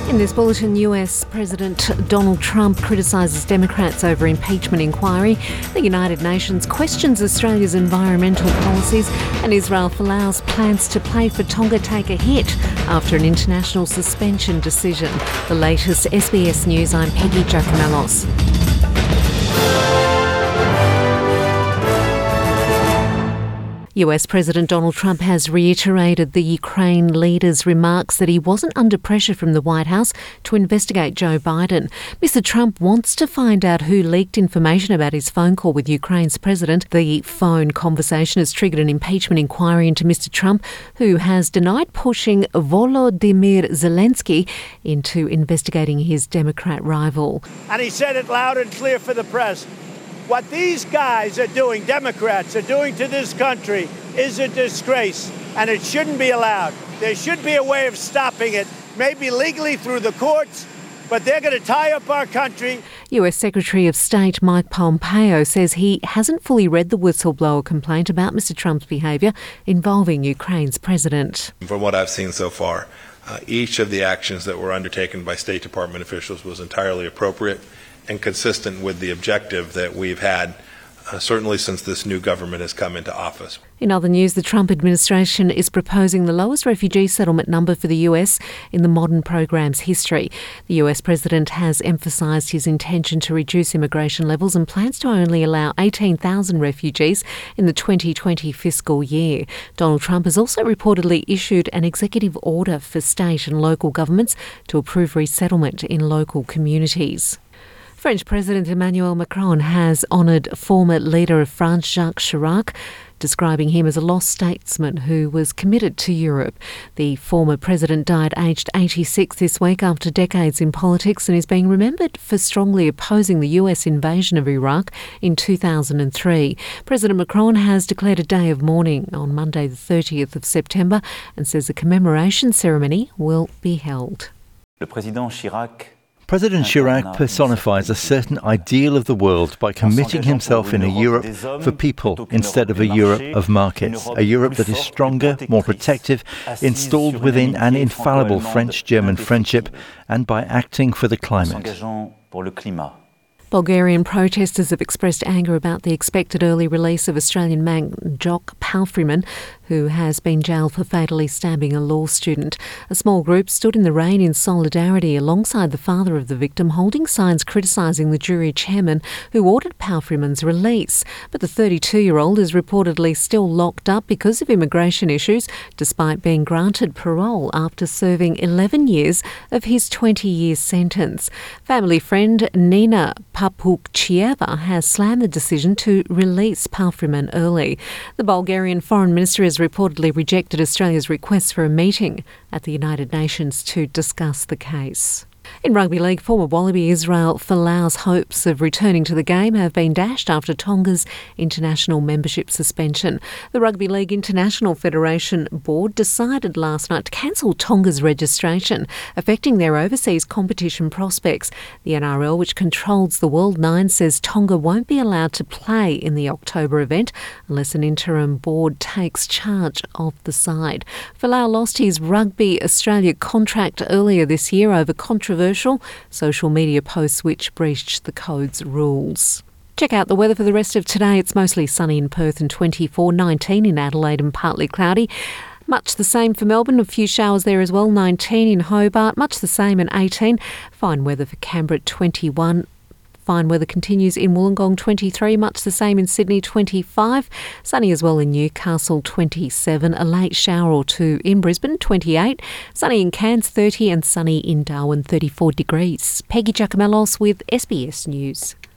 In this bulletin, US President Donald Trump criticises Democrats over impeachment inquiry. The United Nations questions Australia's environmental policies, and Israel Folau's plans to play for Tonga take a hit after an international suspension decision. The latest SBS News, I'm Peggy Giacomellos. US President Donald Trump has reiterated the Ukraine leader's remarks that he wasn't under pressure from the White House to investigate Joe Biden. Mr. Trump wants to find out who leaked information about his phone call with Ukraine's president. The phone conversation has triggered an impeachment inquiry into Mr. Trump, who has denied pushing Volodymyr Zelensky into investigating his Democrat rival. And he said it loud and clear for the press. What these guys are doing, Democrats are doing to this country, is a disgrace, and it shouldn't be allowed. There should be a way of stopping it, maybe legally through the courts, but they're going to tie up our country. US Secretary of State Mike Pompeo says he hasn't fully read the whistleblower complaint about Mr. Trump's behaviour involving Ukraine's president. From what I've seen so far, each of the actions that were undertaken by State Department officials was entirely appropriate and consistent with the objective that we've had, certainly since this new government has come into office. In other news, the Trump administration is proposing the lowest refugee settlement number for the US in the modern program's history. The US president has emphasised his intention to reduce immigration levels and plans to only allow 18,000 refugees in the 2020 fiscal year. Donald Trump has also reportedly issued an executive order for state and local governments to approve resettlement in local communities. French President Emmanuel Macron has honoured former leader of France, Jacques Chirac, describing him as a lost statesman who was committed to Europe. The former president died aged 86 this week after decades in politics and is being remembered for strongly opposing the US invasion of Iraq in 2003. President Macron has declared a day of mourning on Monday the 30th of September and says a commemoration ceremony will be held. President Chirac personifies a certain ideal of the world by committing himself in a Europe for people instead of a Europe of markets, a Europe that is stronger, more protective, installed within an infallible French-German friendship, and by acting for the climate. Bulgarian protesters have expressed anger about the expected early release of Australian man Jock Palfreyman, who has been jailed for fatally stabbing a law student. A small group stood in the rain in solidarity alongside the father of the victim, holding signs criticising the jury chairman who ordered Palfreyman's release. But the 32-year-old is reportedly still locked up because of immigration issues, despite being granted parole after serving 11 years of his 20-year sentence. Family friend Nina Papukchieva has slammed the decision to release Palfreyman early. The Bulgarian Foreign Minister has reportedly rejected Australia's request for a meeting at the United Nations to discuss the case. In rugby league, former Wallaby Israel Folau's hopes of returning to the game have been dashed after Tonga's international membership suspension. The Rugby League International Federation Board decided last night to cancel Tonga's registration, affecting their overseas competition prospects. The NRL, which controls the World Nine, says Tonga won't be allowed to play in the October event unless an interim board takes charge of the side. Folau lost his Rugby Australia contract earlier this year over controversial social media posts which breached the code's rules. Check out the weather for the rest of today. It's mostly sunny in Perth and 24, 19 in Adelaide and partly cloudy. Much the same for Melbourne, a few showers there as well, 19 in Hobart, much the same and 18. Fine weather for Canberra, 21. Fine weather continues in Wollongong, 23, much the same in Sydney, 25. Sunny as well in Newcastle, 27. A late shower or two in Brisbane, 28. Sunny in Cairns, 30, and sunny in Darwin, 34 degrees. Peggy Giacomellos with SBS News.